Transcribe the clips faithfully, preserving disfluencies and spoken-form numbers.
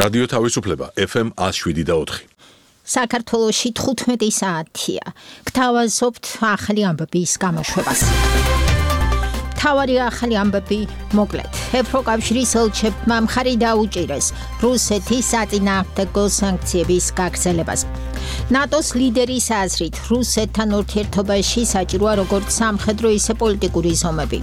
რადიო თავისუფლება ეფ ემ one oh seven და four. საქართველოში თხუთმეტი საათია. გთავაზობთ ახალი ამბების გამოშვებას. თავარი ახალი ამბები მოკლედ. ევროკავშირის ელჩებმა მხარი დაუჭირეს რუსეთის საწინააღმდეგო სანქციების გაგრძელებას. ნატოს ლიდერის აზრით რუსეთთან ურთიერთობაში საჭიროა როგორც სამხედრო, ისე პოლიტიკური ზომები.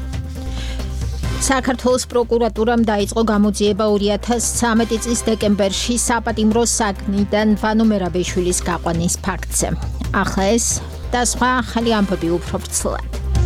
საქართველოს პროკურატურამ დაიწყო გამოძიება two thousand thirteen წლის დეკემბერში საპატიმრო საგნიდან ვანო მერაბიშვილის გაყვანის ფაქტზე. ახლა ეს და სხვა ახალი ამბები უფრო ვრცლად.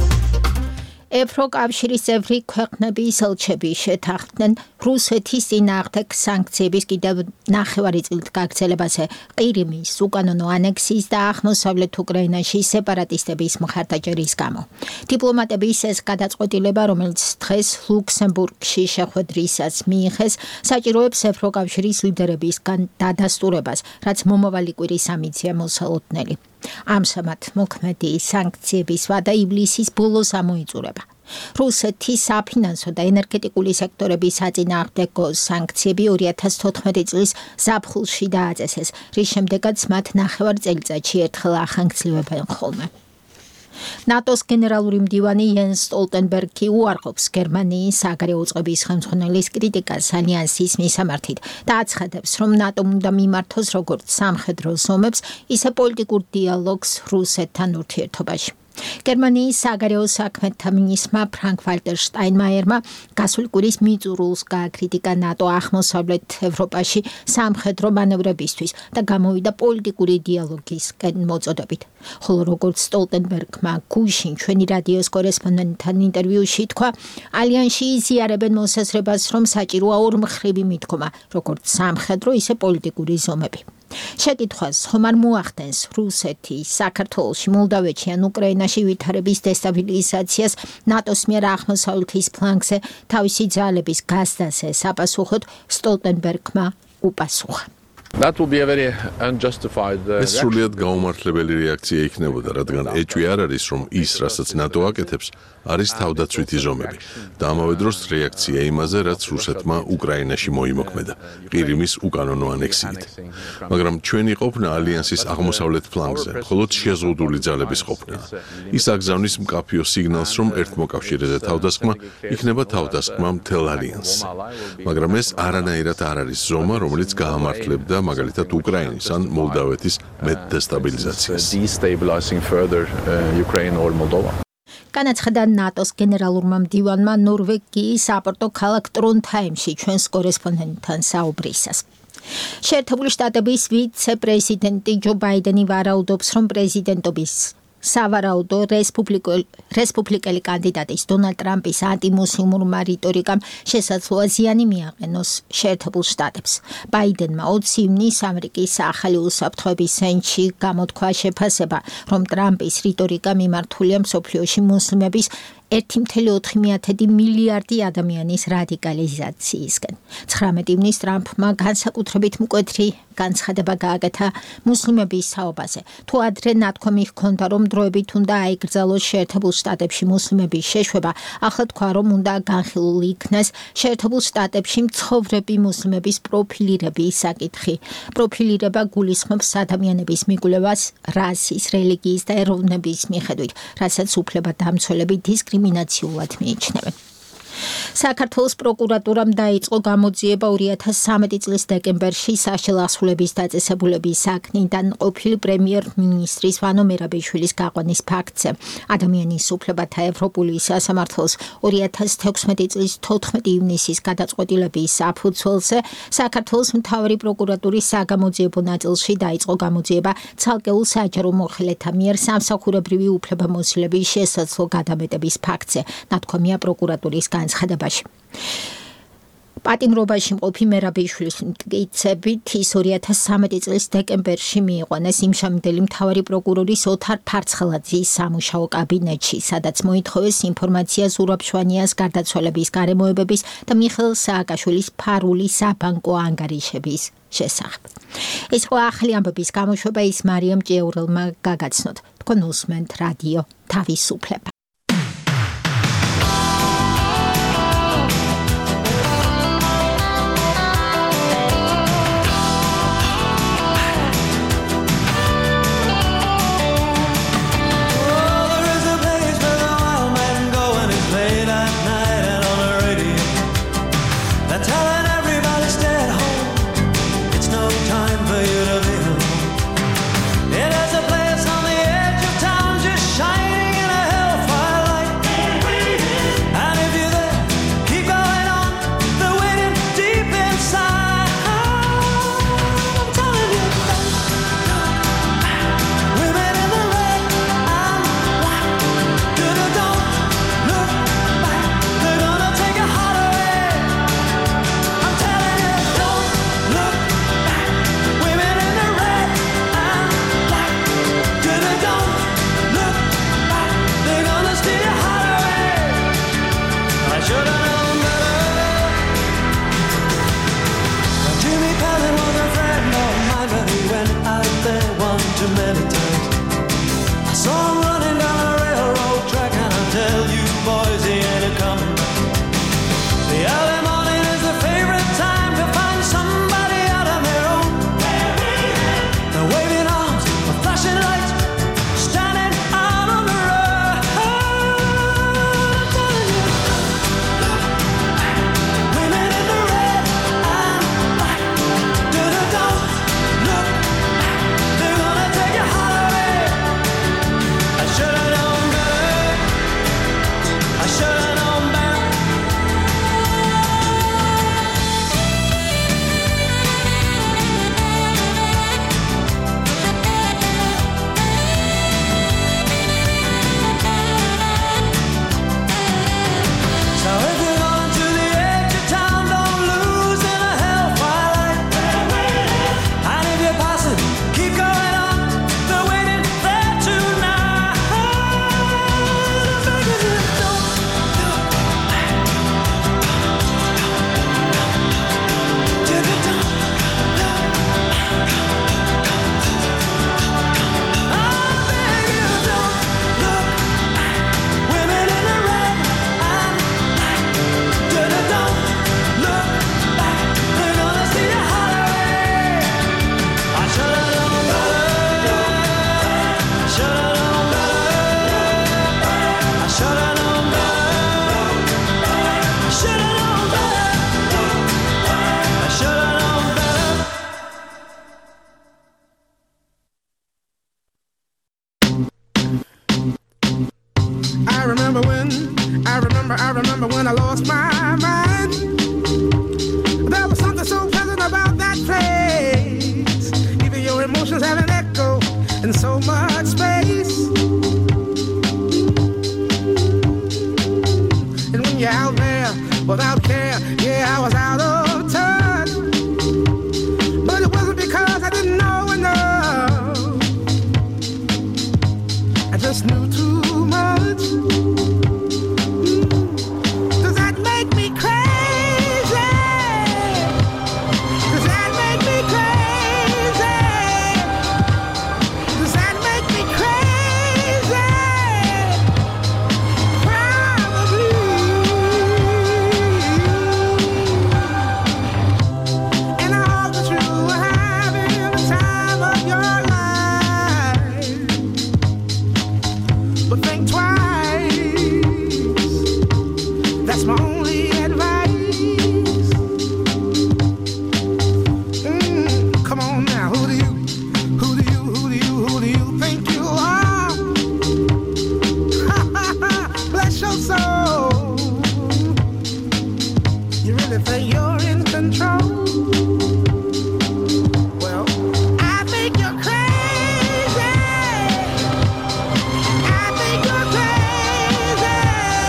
ევროკავშირის წევრი ქვეყნების ელჩები შეთანხმდნენ რუსეთის წინააღმდეგ სანქციების კიდევ ნახევარი წლით გაგრძელებაზე ყირიმის უკანონო ანექსიის და აღმოსავლეთ უკრაინაში სეპარატისტების მხარდაჭერის გამო. დიპლომატების ეს გადაწყვეტილება, რომელიც დღეს ლუქსემბურგში შეხვედრისას მიიღეს, საჭიროებს ევროკავშირის ლიდერებისგან დადასტურებას, რაც მომავალი კვირის ამიცია მოსალოდნელი. ამჟამად მოქმედი სანქციების ვადა ივლისის ბოლოს ამოიწურება. რუსეთის საფინანსო და ენერგეტიკული სექტორების საწინააღმდეგო სანქციები two thousand fourteen წლის ზაფხულში დააწესეს, რის შემდეგაც მათ ნახევარ წელიწადში ერთხელ ახანგრძლივებენ ხოლმე. ნატოს გენერალური მდივანი იენს სტოლტენბერგი უარყოფს გერმანიის საგარეო წყობის ხელმძღვანელის კრიტიკას ალიანსის მისამართით და აცხადებს, რომ ნატომ უნდა მიმართოს როგორც სამხედრო ზომებს, ისე პოლიტიკურ დიალოგს რუსეთთან ურთიერთობაში. გერმანიის საგარეო საქმეთა მინისტრმა ფრანკ-ვალტერ შტაინმაიერმა გასული კვირის მიწურულს გააკრიტიკა ნატო აღმოსავლეთ ევროპაში სამხედრო მანევრებისთვის და გამოვიდა პოლიტიკური დიალოგისკენ მოწოდებით. ხოლო როგორც სტოლტენბერგმა გუშინ ჩვენი რადიოს კორესპონდენტთან ინტერვიუში თქვა, ალიანსში იზიარებენ მოსაზრებას, რომ საჭიროა ორმხრივი მიდგომა, როგორც სამხედრო, ისე პოლიტიკური ზომები. შეკითხვას ხომ არ მოახდენს რუსეთი საქართველოში, მოლდავეთში ან უკრაინაში ვითარების დესტაბილიზაციას ნატოს მიერ აღმოსავლეთის ფლანგზე თავისი ძალების გასდასე საპასუხოდ სტოლტენბერგმა უპასუხა. That would be a very unjustified uh, ეს სრულიად გაუმართლებელი რეაქცია იქნებოდა, რადგან ეჭვი არ არის, რომ ის, რასაც ნატო აკეთებს, არის თავდაცვითი ზომები და ამავე დროს რეაქცია იმაზე, რაც რუსეთმა უკრაინაში მოიმოქმედა, ყირიმის უკანონო ანექსიით. მაგრამ ჩვენი ყოფნა ალიანსის აღმოსავლეთ ფლანგზე მხოლოდ შეზღუდული ძალების ყოფნა. ის აგზავნის მკაფიო სიგნალს, რომ ერთმოკავშირეზე თავდასხმა იქნება თავდასხმა მთელ ალიანსზე. მაგრამ ეს არანაირად არ არის ზომა, რომელიც გაამართლებდა მაგალითად უკრაინის ან მოლდავეთის მეტ დესტაბილიზაციას. განაცხადა ნატოს გენერალურმა მდივანმა ნორვეგიის საპორტო ქალაქ ტრონჰაიმში ჩვენს კორესპონდენტთან საუბრისას. შეერთებული შტატების ვიცე-პრეზიდენტი ჯო ბაიდენი ვარაუდობს, რომ პრეზიდენტობის სავარაუდო რესპუბლიკელი კანდიდატის დონალდ ტრამპის ანტიმუსლიმურმა რიტორიკამ შესაძლოა ზიანი მიაყენოს შეერთებულ შტატებს. ბაიდენმა ოცი ივნისს ამერიკის ახალი უსაფრთხოების სენჩი გამოთქვა შეფასება, რომ ტრამპის რიტორიკა მიმართულია მსოფლიოში მუსლიმების one point four მილიარდი ადამიანის რადიკალიზაციისკენ. ცხრამეტი ივნისს ტრამპმა განსაკუთრებით მკვეთრი განცხადება გააკეთა მუსლიმების თაობაზე. თუ ადრე ნათქვამი ჰქონდა, რომ დროებით უნდა აიგრძელოს შეერთებულ შტატებში მუსლიმების შეშვება, ახლა თქვა, რომ უნდა განხილული იქნეს შეერთებულ შტატებში მცხოვრები მუსლიმების პროფილირების საკითხი. პროფილირება გულისხმობს ადამიანების მიკვლევას რასის, რელიგიის და ეროვნების მიხედვით, რასაც უფლებადამცველები დისკრიმინაციულად მიიჩნევენ. საქართველოს პროკურატურამ დაიწყო გამოძიება two thousand thirteen წლის დეკემბერში საშელასრულების დაწესებულების საგნიდან ყოფილი პრემიერ-მინისტრის ვანო მერაბიშვილის გაყვანის ფაქტზე. ადამიანის უფლებათა ევროპული სასამართლოს two thousand sixteen წლის თოთხმეტი ივნისის გადაწყვეტილების საფუძველზე საქართველოს მთავარი პროკურატურის საგამოძიებო ნაწილში დაიწყო გამოძიება ცალკეულ საჯარო მოხელეთა მიერ სამსახურებრივი უფლებამოსილების შესაძლო გადამეტების ფაქტზე. ნათქვამია პროკურატურის განცხადებაში. პატიმრობაში მყოფი მერაბიშვილის მტკიცებით ის two thousand thirteen წლის დეკემბერში მიიყვანეს იმშამდელი მთავარი პროკურორის ოთარ ფარცხელაძის სამუშაო კაბინეტში, სადაც მოითხოვეს ინფორმაცია ზურაბ შვანიას გარდაცვალების გარემოებების და მიხეილ სააკაშვილის ფარული საბანკო ანგარიშების შესახებ. ეს იყო ახალი ამბების გამოშვება, ის მარიამ ჭიაურელმა გაგაცნოთ. თქვენ უსმენთ რადიო თავისუფლება. remember when, I remember, I remember when I lost my mind. There was something so pleasant about that place. Even your emotions have an echo in so much space. And when you're out there without care, yeah, I was out of touch. But it wasn't because I didn't know enough. I just knew too much. Does that make me crazy? Does that make me crazy? Does that make me crazy? Probably. And I hope that you are having the time of your life. But think twice. That's my only advice. Mm, come on now, who do you, who do you, who do you, who do you think you are? Bless your soul. You really think you're in control? Well, I think you're crazy. I think you're crazy.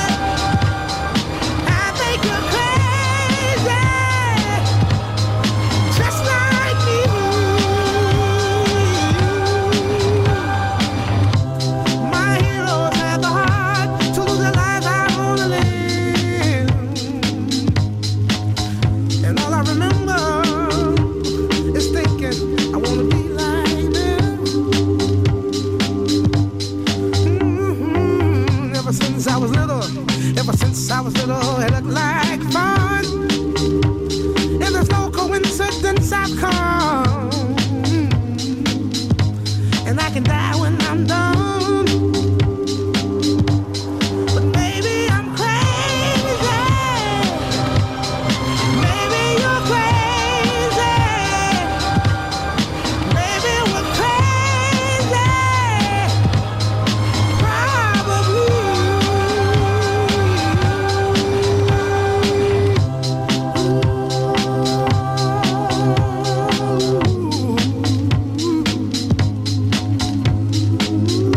I think you're crazy. Just like me. My heroes had the heart to lose their lives. I wanna live. And all I remember is thinking I wanna be like them. Mhm. Ever since I was little, ever since I was little, it looked like fun. And there's no coincidence I've come. And I can die when I'm done. But maybe I'm crazy. Maybe you're crazy. Maybe we're crazy. Probably.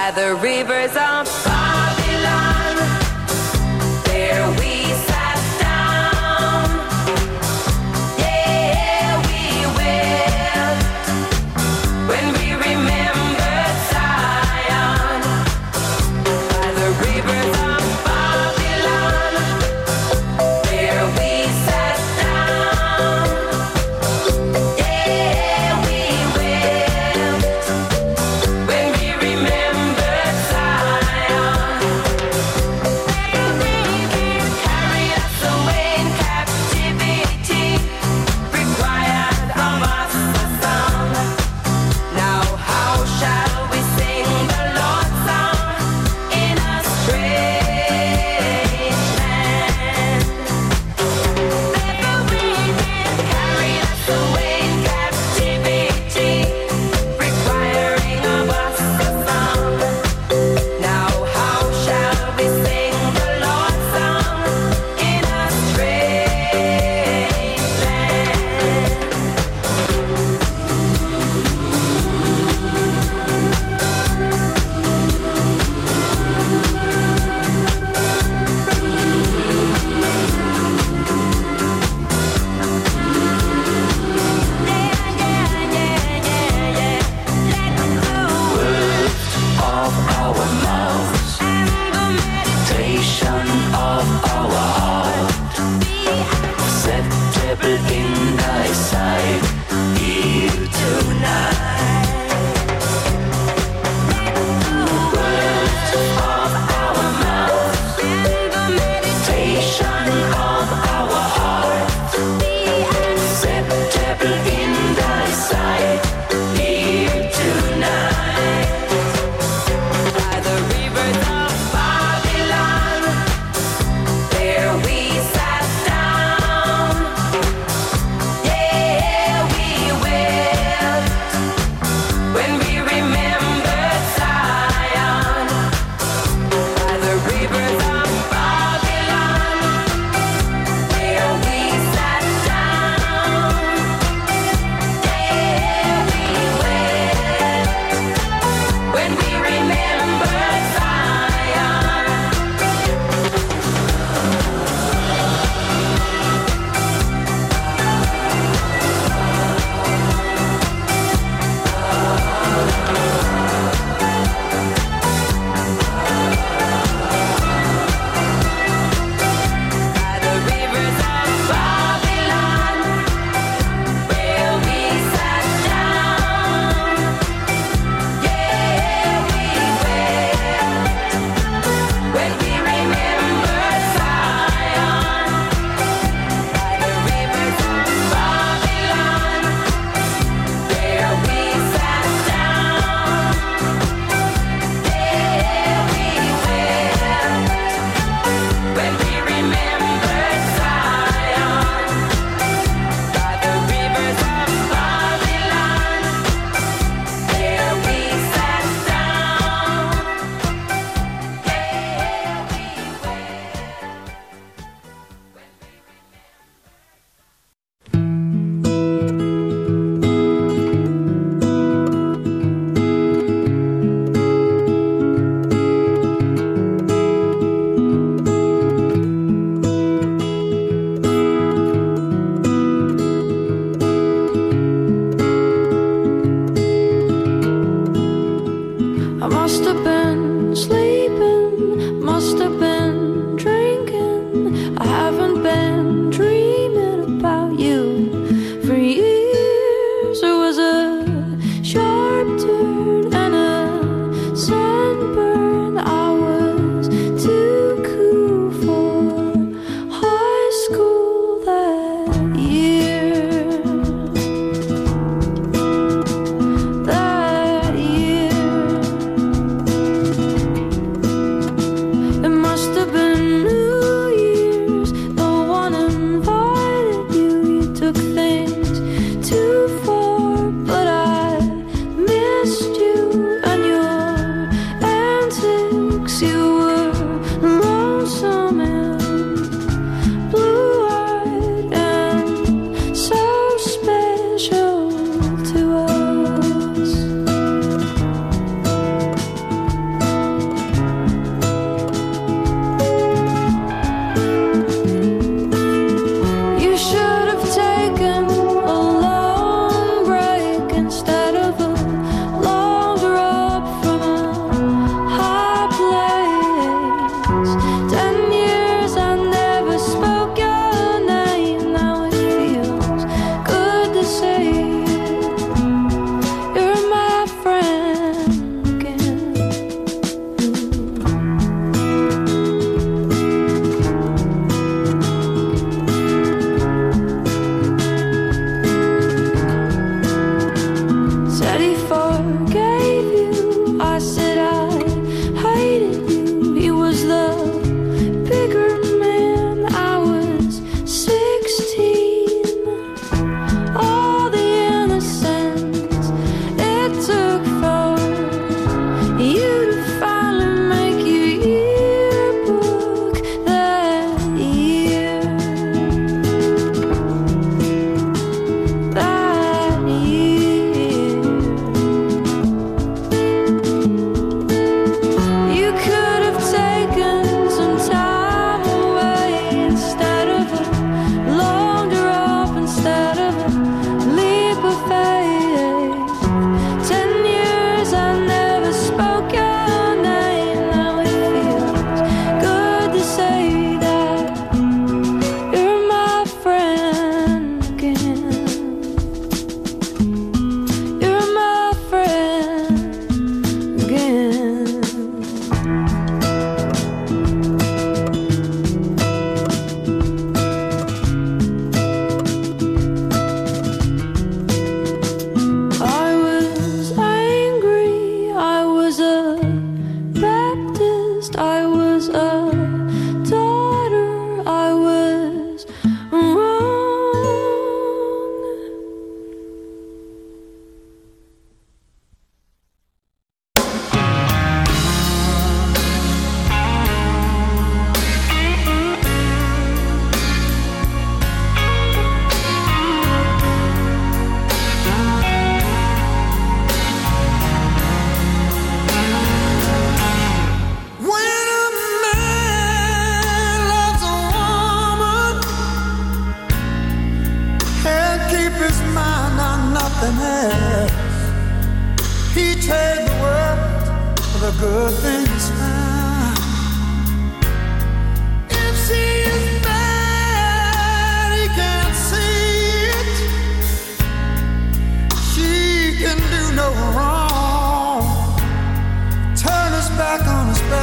by the rivers of Babylon. There we sat down. Yeah, we will. When we remembered Zion, by the rivers of Babylon. There we sat down. Yeah, we will. When we remembered Zion, carry us away in captivity, required of us a song. Now how shall we sing the Lord's song in a strange land? The wind carried us away in captivity, requiring of us a song. Now how shall we sing the Lord's song in a strange land? Of our mouths, meditation of our heart, acceptable in thy sight, here tonight. Words of our mouths, meditation of our heart, acceptable in thy sight, here tonight. By the rivers of Babylon, there we sat down. Yeah, we will. When we remembered Zion, by the rivers of Babylon, there we sat down. Yeah, we will. When we remembered Zion, by the rivers of Babylon, where we sat down. Yeah, we will. When we remembered Zion, by the rivers of Babylon, where we sat down. Yeah, we will. When we remembered Zion, by the rivers of Babylon, there we sat down. Yeah, we I must have been sleeping, must have been drinking. I haven't been dreaming about you for years. There was a sharp turn and a sunburn. I was too cool for high school that year. That year.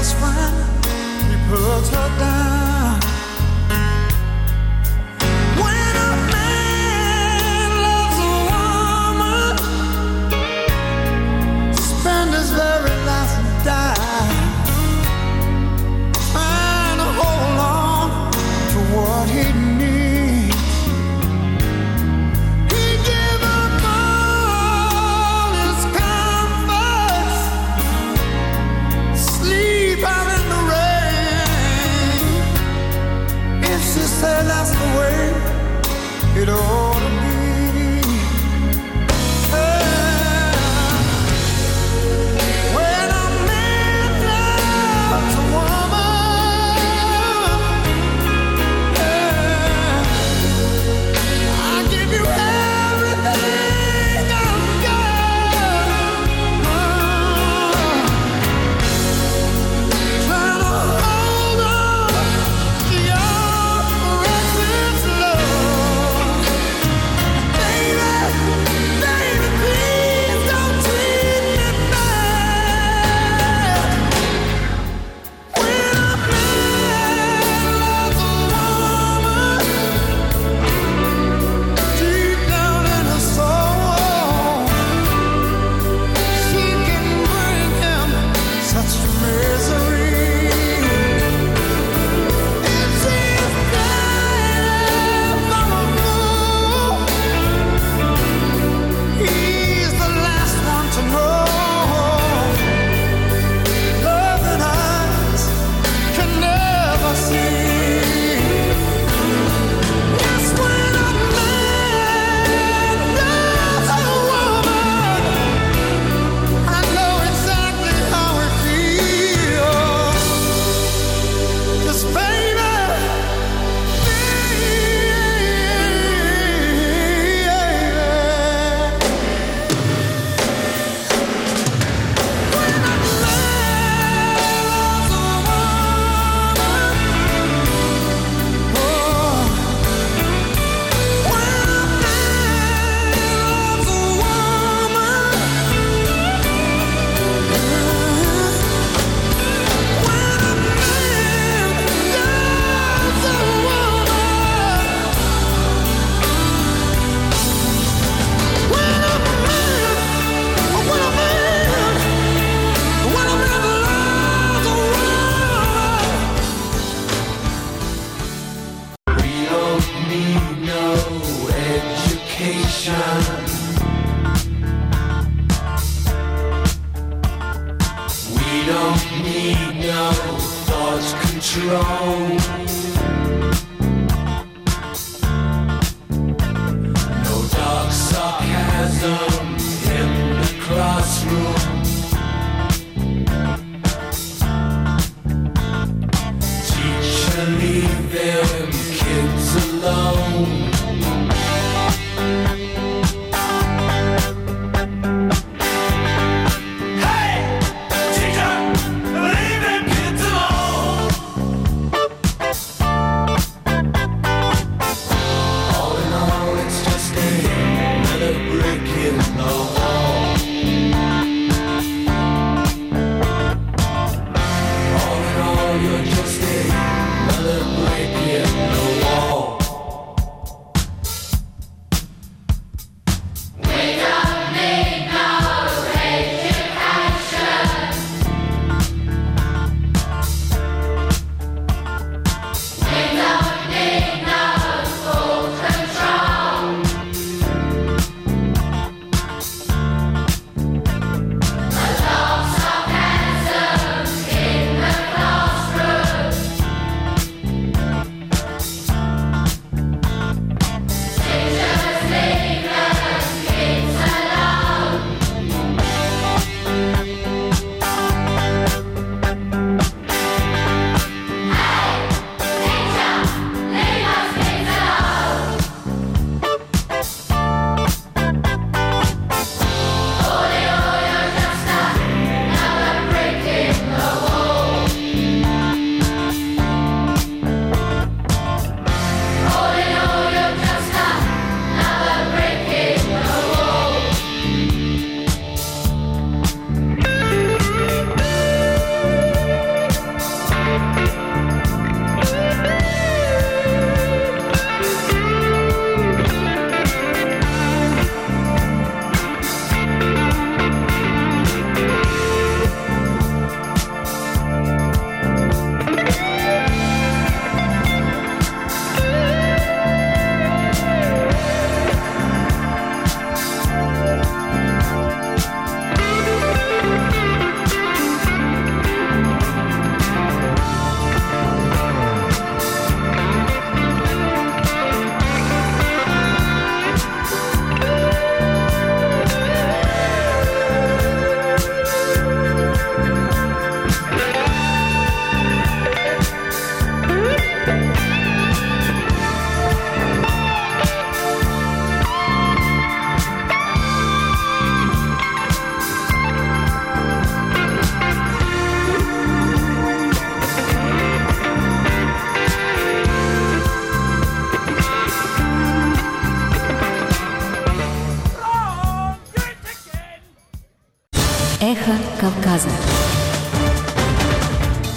best friend, he puts her down. When a man loves a woman, spend his very last dime trying to hold on to what he needs. He give up all his comforts, sleep out in the rain. If she said that's the way it ought to be. When a man loves a woman, I give you everything I've got. Trying to hold on to your precious love. Baby, baby, please don't treat me bad. When a man loves a woman, deep down in her soul, she can bring him such misery. If she's dying from a fool, he's the last one to know. Love that eyes can never see. Yes, when a man loves a woman, I know exactly how it feels. 'Cause baby, We don't need no education. We don't need no thought control. No dark sarcasm in the classroom. Teacher, leave them kids alone. Hey, teacher, leave them kids alone. All in all, it's just another brick in the wall. All in all, you're just another brick in the wall. Classroom.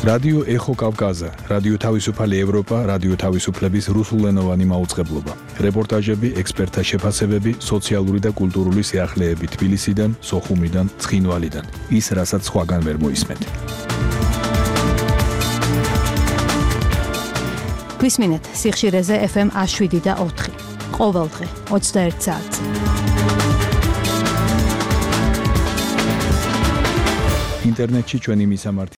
რადიო ეხო კავკაზა, რადიო თავისუფალი ევროპა, რადიო თავისუფლების რუსულენოვანი მაუწყებლობა. რეპორტაჟები, ექსპერტთა შეფასებები, სოციალური და კულტურული სიახლეები თბილისიდან, სოხუმიდან, ცხინვალიდან. ის, რასაც სხვაგან ვერ მოისმენთ. გვისმინეთ სიხშირეზე ეფ ემ ათს შვიდი და ოთხი. ყოველდღე ოცდაერთ საათზე. ინტერნეტში ჩვენი მისამართი